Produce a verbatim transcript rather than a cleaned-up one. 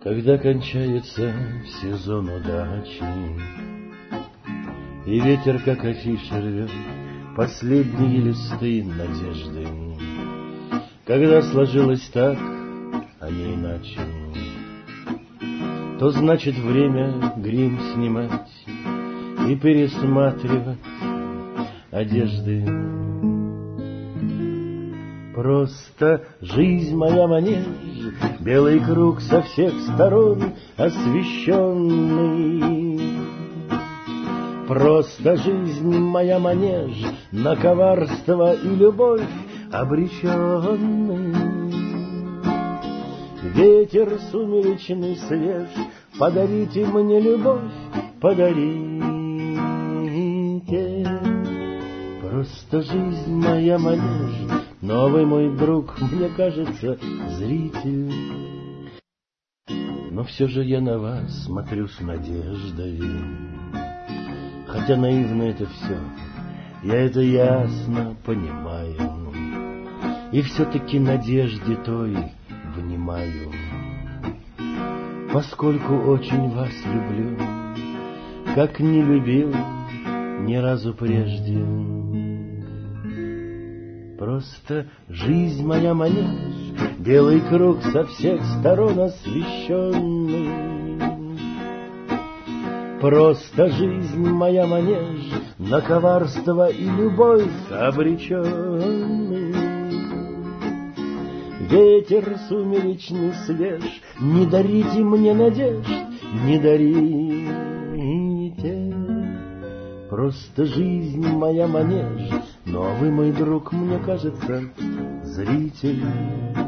Когда кончается сезон удачи, и ветер, как афиша, рвет последние листы надежды, когда сложилось так, а не иначе, то значит время грим снимать и пересматривать одежды. Просто жизнь моя манеж, белый круг со всех сторон освещенный. Просто жизнь моя манеж, на коварство и любовь обреченный. Ветер сумеречный свеж, подарите мне любовь, подарите. Просто жизнь моя манеж, новый мой друг, мне кажется, зритель. Но все же я на вас смотрю с надеждой. Хотя наивно это все, я это ясно понимаю. И все-таки надежде той внимаю. Поскольку очень вас люблю, как не любил ни разу прежде. Просто жизнь моя манеж, белый круг со всех сторон освещенный. Просто жизнь моя манеж, на коварство и любовь обреченный. Ветер сумеречный свеж, не дарите мне надежд, не дарите. Просто жизнь моя манеж, но вы, мой друг, мне кажется, зритель.